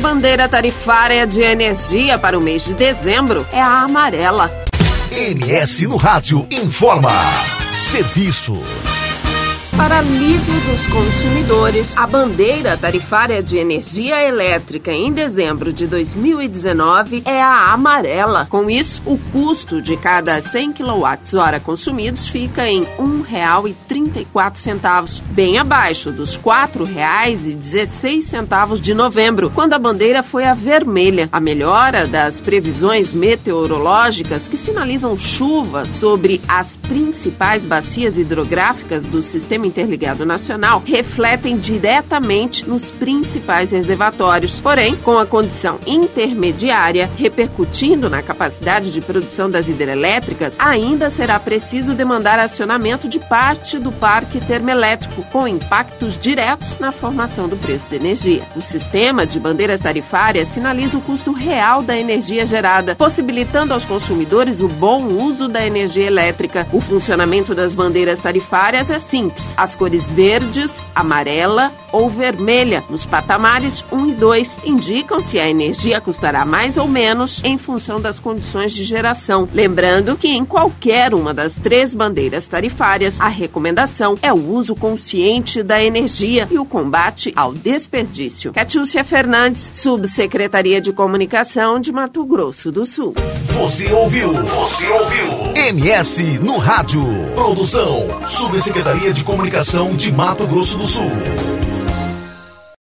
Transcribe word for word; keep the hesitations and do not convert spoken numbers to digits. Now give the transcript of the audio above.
bandeira tarifária de energia para o mês de dezembro é a amarela. M S no Rádio informa. Serviço. Para alívio dos consumidores, a bandeira tarifária de energia elétrica em dezembro de dois mil e dezenove é a amarela. Com isso, o custo de cada cem quilowatts-hora consumidos fica em um real e trinta e quatro centavos, bem abaixo dos quatro reais e dezesseis centavos de novembro, quando a bandeira foi a vermelha. A melhora das previsões meteorológicas que sinalizam chuva sobre as principais bacias hidrográficas do sistema Interligado Nacional refletem diretamente nos principais reservatórios. Porém, com a condição intermediária repercutindo na capacidade de produção das hidrelétricas, ainda será preciso demandar acionamento de parte do parque termoelétrico, com impactos diretos na formação do preço da energia. O sistema de bandeiras tarifárias sinaliza o custo real da energia gerada, possibilitando aos consumidores o bom uso da energia elétrica. O funcionamento das bandeiras tarifárias é simples. As cores verdes, amarela ou vermelha nos patamares um e dois indicam se a energia custará mais ou menos em função das condições de geração. Lembrando que em qualquer uma das três bandeiras tarifárias, a recomendação é o uso consciente da energia e o combate ao desperdício. Catiúcia Fernandes, Subsecretaria de Comunicação de Mato Grosso do Sul. Você ouviu? Você ouviu? M S no Rádio. Produção, Subsecretaria de Comunicação de Mato Grosso do Sul.